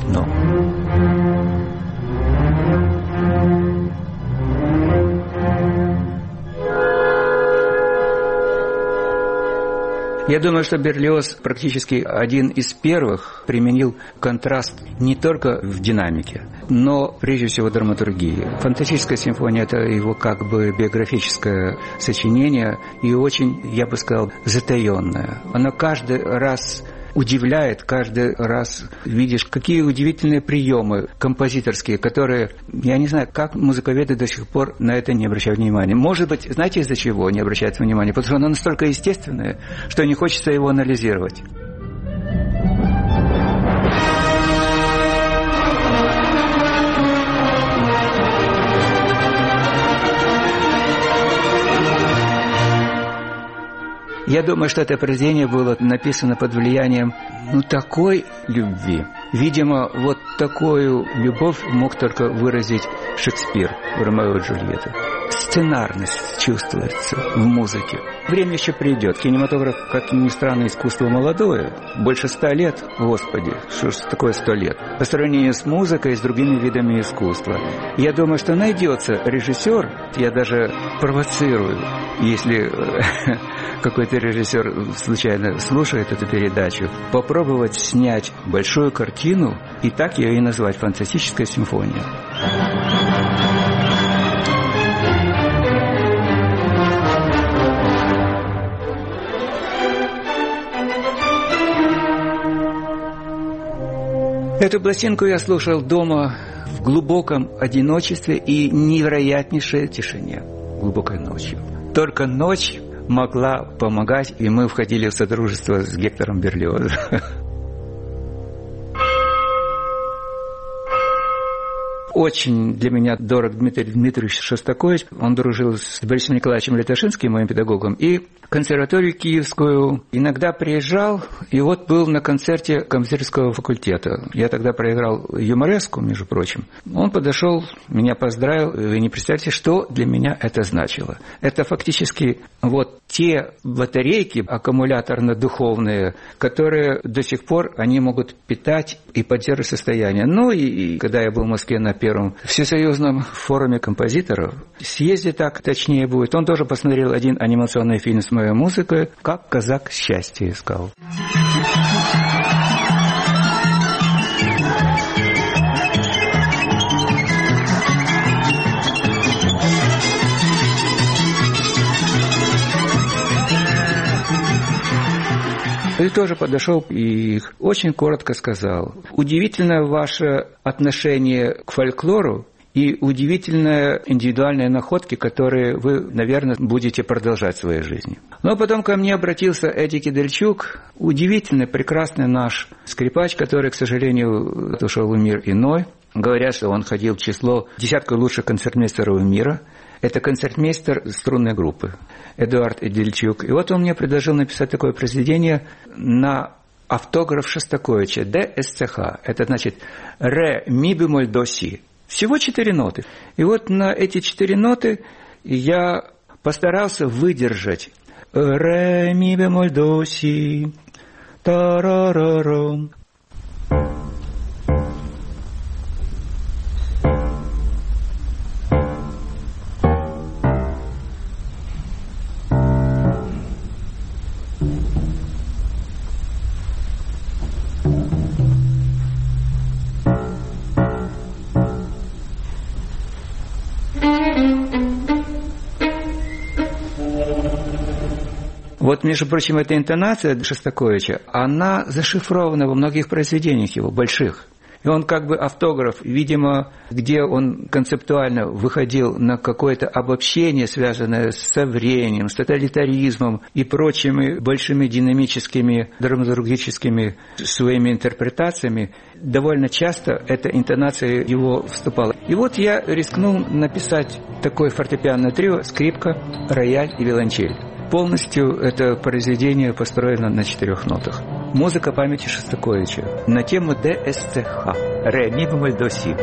Я думаю, что Берлиоз практически один из первых применил контраст не только в динамике, но прежде всего в драматургии. Фантастическая симфония – это его как бы биографическое сочинение и очень, я бы сказал, затаенное. Оно каждый раз удивляет, каждый раз видишь, какие удивительные приемы композиторские, которые, я не знаю, как музыковеды до сих пор на это не обращают внимания. Может быть, знаете, из-за чего не обращают внимания? Потому что оно настолько естественное, что не хочется его анализировать. Я думаю, что это произведение было написано под влиянием такой любви. Видимо, вот такую любовь мог только выразить Шекспир в «Ромео и Джульетте». Сценарность чувствуется в музыке. Время еще придет. Кинематограф, как ни странно, искусство молодое. Больше 100 лет, Господи, что ж такое 100 лет? По сравнению с музыкой и с другими видами искусства. Я думаю, что найдется режиссер, я даже провоцирую, если какой-то режиссер случайно слушает эту передачу, попробовать снять большую картину и так ее и назвать «Фантастическая симфония». Эту пластинку я слушал дома в глубоком одиночестве и невероятнейшей тишине, глубокой ночью. Только ночь могла помогать, и мы входили в содружество с Гектором Берлиозом. Очень для меня дорог Дмитрий Дмитриевич Шостакович. Он дружил с Борисом Николаевичем Леташинским, моим педагогом, и консерваторию Киевскую. Иногда приезжал, и вот был на концерте композиторского факультета. Я тогда проиграл юмореску, между прочим. Он подошел, меня поздравил. Вы не представляете, что для меня это значило. Это фактически вот те батарейки аккумуляторно-духовные, которые до сих пор они могут питать и поддерживать состояние. Ну и когда я был в Москве на первом всесоюзном форуме композиторов, съезде так точнее будет, он тоже посмотрел один анимационный фильм с моей музыкой «Как казак счастье искал». И тоже подошел и очень коротко сказал: удивительно ваше отношение к фольклору и удивительные индивидуальные находки, которые вы, наверное, будете продолжать в своей жизни. Но потом ко мне обратился Эдди Кидельчук, удивительный, прекрасный наш скрипач, который, к сожалению, ушел в мир иной. Говорят, что он ходил в число десятка лучших концертмейстеров мира. Это концертмейстер струнной группы Эдуард Эдельчук. И вот он мне предложил написать такое произведение на автограф Шостаковича ДСЦХ. Это значит ре, ми бемоль, до, си. Всего 4 ноты. И вот на эти 4 ноты я постарался выдержать ре, ми бемоль, до, си, та-ра-ра-рам. Вот, между прочим, эта интонация Шостаковича, она зашифрована во многих произведениях его, больших. И он как бы автограф, видимо, где он концептуально выходил на какое-то обобщение, связанное со временем, с тоталитаризмом и прочими большими динамическими, драматургическими своими интерпретациями, довольно часто эта интонация его вступала. И вот я рискнул написать такое фортепианное трио: скрипка, рояль и виолончель. Полностью это произведение построено на 4 нотах. Музыка памяти Шостаковича на тему ДСЦХ. Ре, ми бемоль, до, си.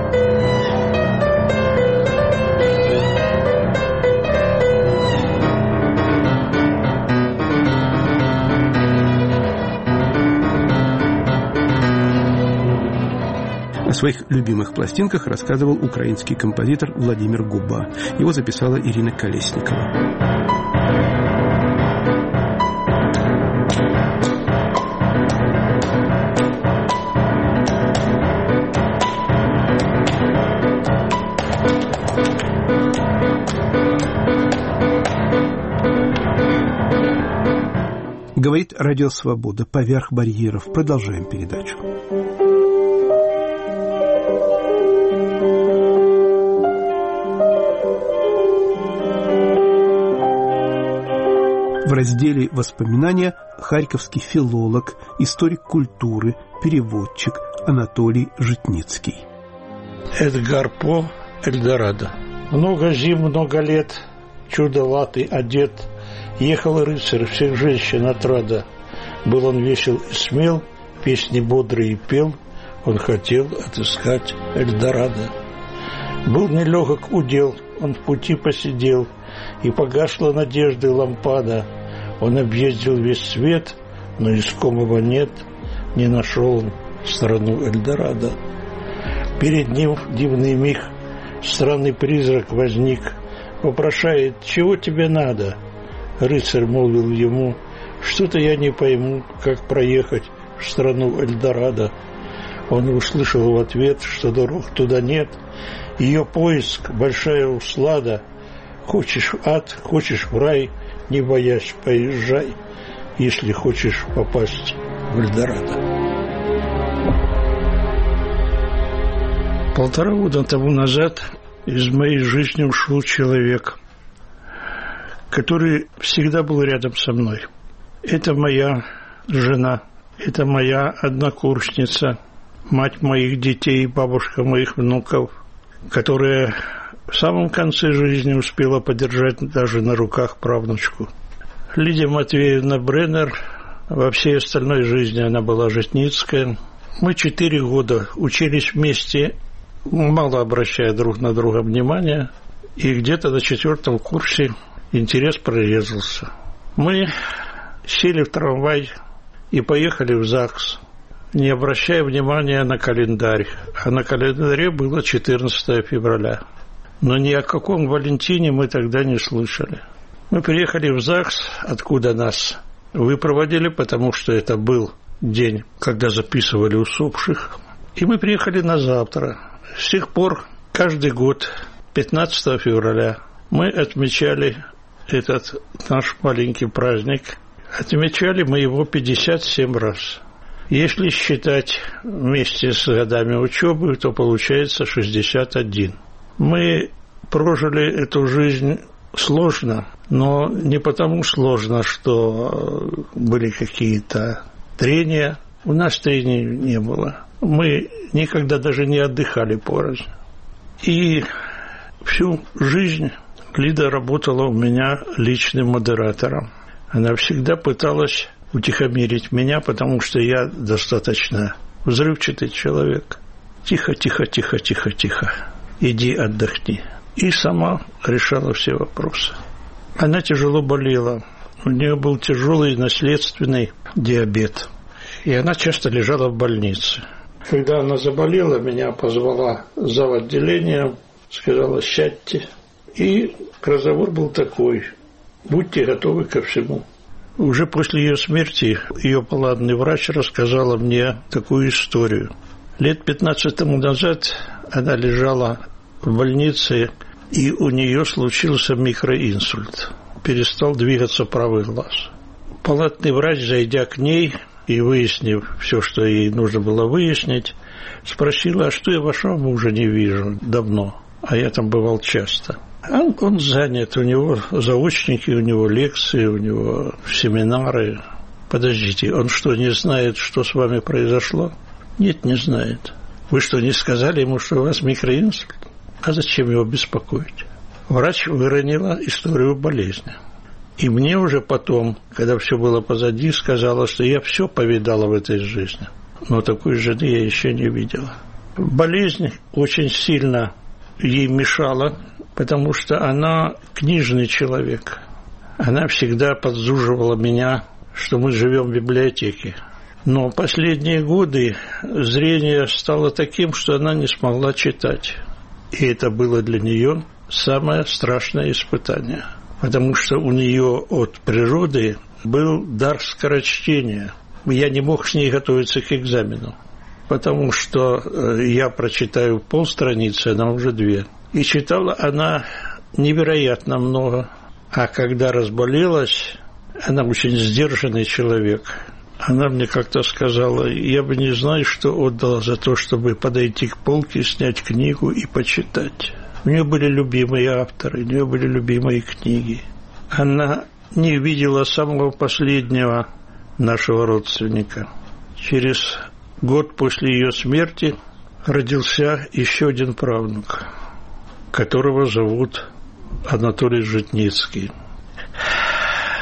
О своих любимых пластинках рассказывал украинский композитор Владимир Губа. Его записала Ирина Колесникова. Говорит Радио Свобода. Поверх барьеров. Продолжаем передачу. В разделе «Воспоминания» харьковский филолог, историк культуры, переводчик Анатолий Житницкий. Эдгар По, Эльдорадо. Много зим, много лет, чудоватый одет, Ехал рыцарь всех женщин отрада. Был он весел и смел, песни бодрые пел, он хотел отыскать Эльдорадо. Был нелегок удел, он в пути посидел, и погасла надежды лампада. Он объездил весь свет, но искомого нет, не нашел он страну Эльдорадо. Перед ним в дивный миг странный призрак возник, вопрошает: «Чего тебе надо?» Рыцарь молвил ему: «Что-то я не пойму, как проехать в страну Эльдорадо». Он услышал в ответ, что дорог туда нет, ее поиск — большая услада. Хочешь в ад, хочешь в рай, не боясь, поезжай, если хочешь попасть в Эльдорадо. 1,5 года тому назад из моей жизни ушел человек, который всегда был рядом со мной. Это моя жена, это моя однокурсница, мать моих детей, бабушка моих внуков, которая в самом конце жизни успела подержать даже на руках правнучку. Лидия Матвеевна Бреннер, во всей остальной жизни она была житницкая. Мы 4 года учились вместе, мало обращая друг на друга внимания, и где-то на 4 курсе интерес прорезался. Мы сели в трамвай и поехали в ЗАГС, не обращая внимания на календарь. А на календаре было 14 февраля. Но ни о каком Валентине мы тогда не слышали. Мы приехали в ЗАГС, откуда нас выпроводили, потому что это был день, когда записывали усопших. И мы приехали на завтра. С тех пор каждый год, 15 февраля, мы отмечали этот наш маленький праздник. Отмечали мы его 57 раз. Если считать вместе с годами учебы, то получается 61. Мы прожили эту жизнь сложно, но не потому сложно, что были какие-то трения. У нас трений не было. Мы никогда даже не отдыхали порознь. И всю жизнь Лида работала у меня личным модератором. Она всегда пыталась утихомирить меня, потому что я достаточно взрывчатый человек. Тихо, тихо, тихо, тихо, тихо. Иди отдохни. И сама решала все вопросы. Она тяжело болела. У нее был тяжелый наследственный диабет. И она часто лежала в больнице. Когда она заболела, меня позвала зав. Отделения, сказала: «Сядьте». И разговор был такой: будьте готовы ко всему. Уже после ее смерти ее палатный врач рассказала мне такую историю. Лет 15 тому назад она лежала в больнице, и у нее случился микроинсульт. Перестал двигаться правый глаз. Палатный врач, зайдя к ней и выяснив все, что ей нужно было выяснить, спросила: «А что я вашего мужа не вижу давно?» А я там бывал часто. Он занят, у него заочники, у него лекции, у него семинары. Подождите, он что, не знает, что с вами произошло? Нет, не знает. Вы что, не сказали ему, что у вас микроинсульт? А зачем его беспокоить? Врач выронила историю болезни. И мне уже потом, когда все было позади, сказала, что я все повидала в этой жизни. Но такой жены я еще не видела. Болезнь очень сильно ей мешала, потому что она книжный человек. Она всегда подзуживала меня, что мы живем в библиотеке. Но последние годы зрение стало таким, что она не смогла читать. И это было для нее самое страшное испытание. Потому что у нее от природы был дар скорочтения. Я не мог с ней готовиться к экзамену. Потому что я прочитаю полстраницы, она уже 2. И читала она невероятно много. А когда разболелась, она очень сдержанный человек. Она мне как-то сказала: я бы не знаю, что отдала за то, чтобы подойти к полке, снять книгу и почитать. У нее были любимые авторы, у нее были любимые книги. Она не видела самого последнего нашего родственника. Через год после ее смерти родился еще один правнук, которого зовут Анатолий Житницкий.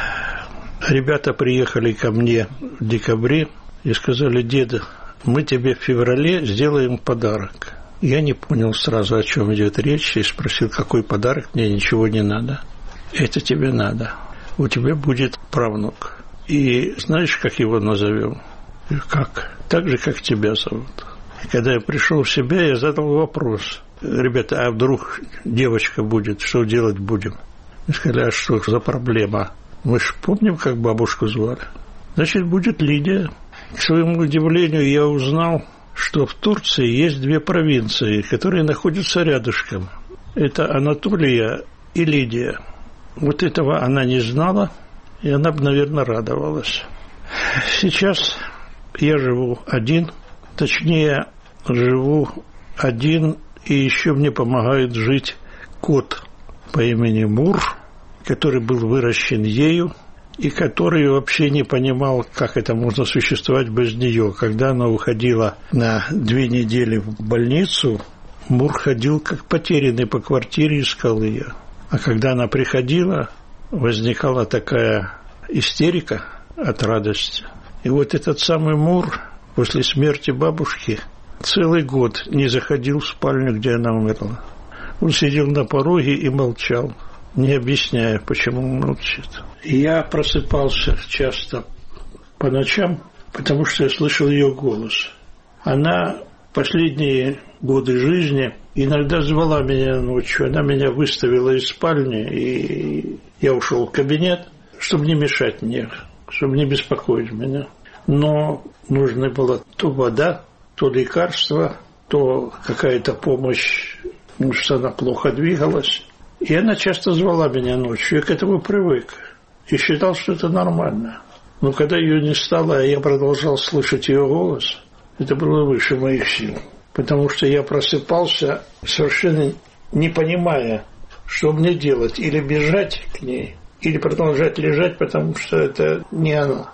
Ребята приехали ко мне в декабре и сказали: деда, мы тебе в феврале сделаем подарок. Я не понял сразу, о чем идет речь, и спросил, какой подарок, мне ничего не надо. Это тебе надо. У тебя будет правнук. И знаешь, как его назовем? Как? Так же, как тебя зовут. И когда я пришел в себя, я задал вопрос: ребята, а вдруг девочка будет, что делать будем? И сказали: а что за проблема? Мы же помним, как бабушку звали. Значит, будет Лидия. К своему удивлению, я узнал, что в Турции есть 2 провинции, которые находятся рядышком. Это Анатолия и Лидия. Вот этого она не знала, и она бы, наверное, радовалась. Сейчас я живу один, точнее, живу один, и еще мне помогает жить кот по имени Мур, который был выращен ею, и который вообще не понимал, как это можно существовать без нее. Когда она уходила на 2 недели в больницу, Мур ходил как потерянный по квартире, искал ее. А когда она приходила, возникала такая истерика от радости. И вот этот самый Мур после смерти бабушки целый год не заходил в спальню, где она умерла. Он сидел на пороге и молчал, не объясняя, почему он молчит. И я просыпался часто по ночам, потому что я слышал ее голос. Она последние годы жизни иногда звала меня ночью. Она меня выставила из спальни, и я ушел в кабинет, чтобы не мешать мне, чтобы не беспокоить меня. Но нужна была то вода, то лекарство, то какая-то помощь, потому что она плохо двигалась. И она часто звала меня ночью. Я к этому привык и считал, что это нормально. Но когда ее не стало, а я продолжал слышать ее голос, это было выше моих сил. Потому что я просыпался, совершенно не понимая, что мне делать. Или бежать к ней, или продолжать лежать, потому что это не она.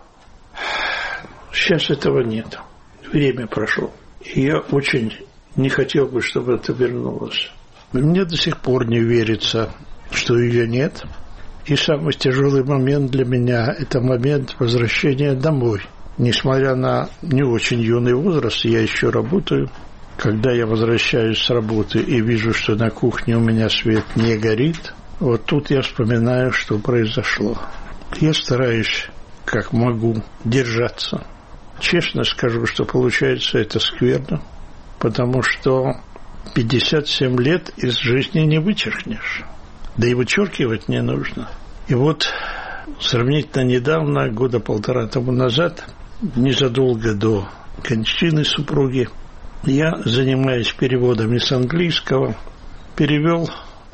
Сейчас этого нет. Время прошло. И я очень не хотел бы, чтобы это вернулось. Мне до сих пор не верится, что ее нет. И самый тяжелый момент для меня – это момент возвращения домой. Несмотря на не очень юный возраст, я еще работаю. Когда я возвращаюсь с работы и вижу, что на кухне у меня свет не горит, вот тут я вспоминаю, что произошло. Я стараюсь, как могу, держаться. Честно скажу, что получается это скверно, потому что 57 лет из жизни не вычеркнешь. Да и вычеркивать не нужно. И вот сравнительно недавно, 1.5 года тому назад, незадолго до кончины супруги, я, занимаясь переводами с английского, перевел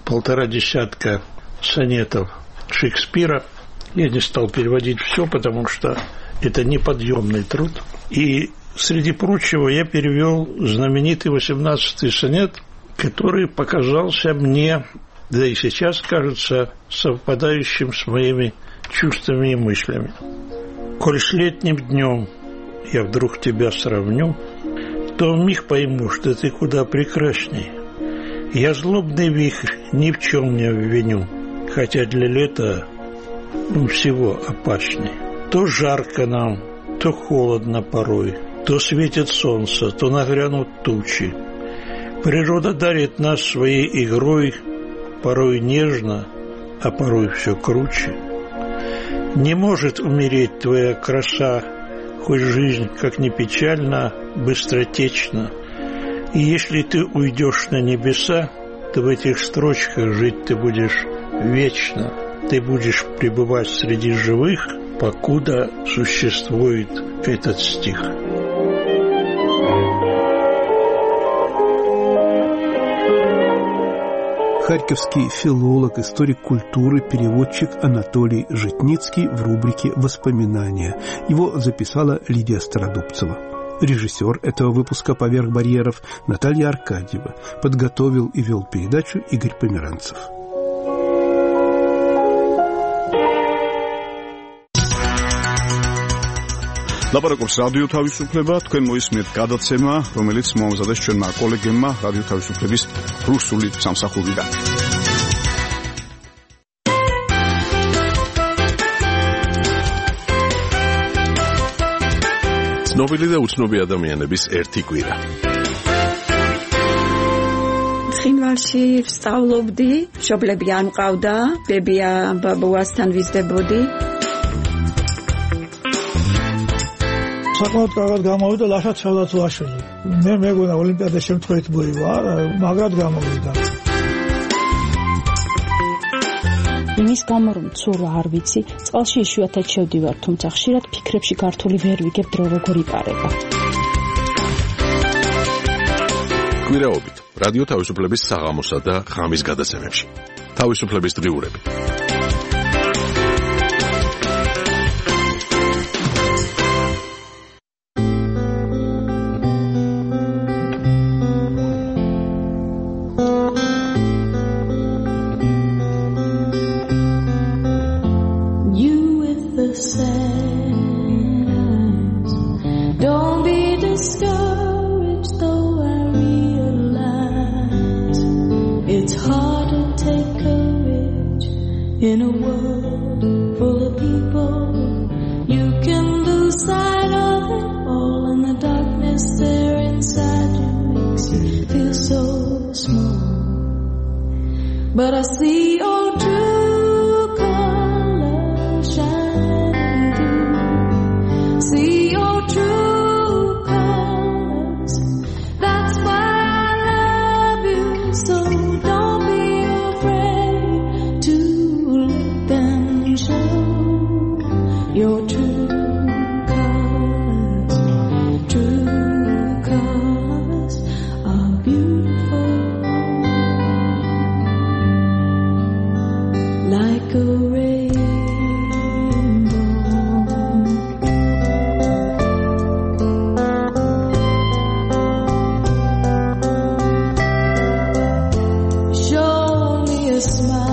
1,5 сонетов Шекспира. Я не стал переводить все, потому что это неподъемный труд. И, среди прочего, я перевел знаменитый 18-й сонет, который показался мне, да и сейчас кажется, совпадающим с моими чувствами и мыслями. «Коль с летним днем я вдруг тебя сравню, то вмиг пойму, что ты куда прекрасней. Я злобный вихрь ни в чем не обвиню, хотя для лета всего опасней. То жарко нам, то холодно порой, то светит солнце, то нагрянут тучи. Природа дарит нас своей игрой, порой нежно, а порой все круче. Не может умереть твоя краса, хоть жизнь, как ни печально, быстротечна. И если ты уйдешь на небеса, то в этих строчках жить ты будешь вечно. Ты будешь пребывать среди живых, покуда существует этот стих». Харьковский филолог, историк культуры, переводчик Анатолий Житницкий в рубрике «Воспоминания». Его записала Лидия Стародубцева. Режиссер этого выпуска «Поверх барьеров» Наталья Аркадьева. Подготовил и вел передачу Игорь Померанцев. ლაპარაკობს რადიო თავისუფლება, თქვენ მოისმენთ გადაცემა, რომელიც მოამზადეს ჩვენმა კოლეგებმა რადიო თავისუფლების რუსული სამსახურიდან. ცნობილი და უცნობი ადამიანების ერთი კვირა. ცხინვალში ვსწავლობდი, მშობლები არ მყავდა, ბებია ბაბუასთან ვიზრდებოდი. საკმაოდ კარგად გამოვიდა ლაშა ცელათლაშვილი. მე მეგონა ოლიმპიადის შემთხვევით მოივა, მაგრად გამოვიდა. იმის გამო რომ ცურვა არ ვიცი, წყალში იშვიათად შევდივარ, თუმცა ხშირად ფიქრებში გართული ვერ ვიგებ დრო როგორ იპარება. კვირაობით რადიო თავისუფლების საღამოსა და ღამის გადაცემებში. თავისუფლების დღიურები. In a world full of people, you can lose sight of it all, and the darkness there inside you makes you feel so small. But I see your true colors shining through. See your true colors. That's why I love you so. Don't be afraid to show your true colors are beautiful, like a rainbow. Show me a smile.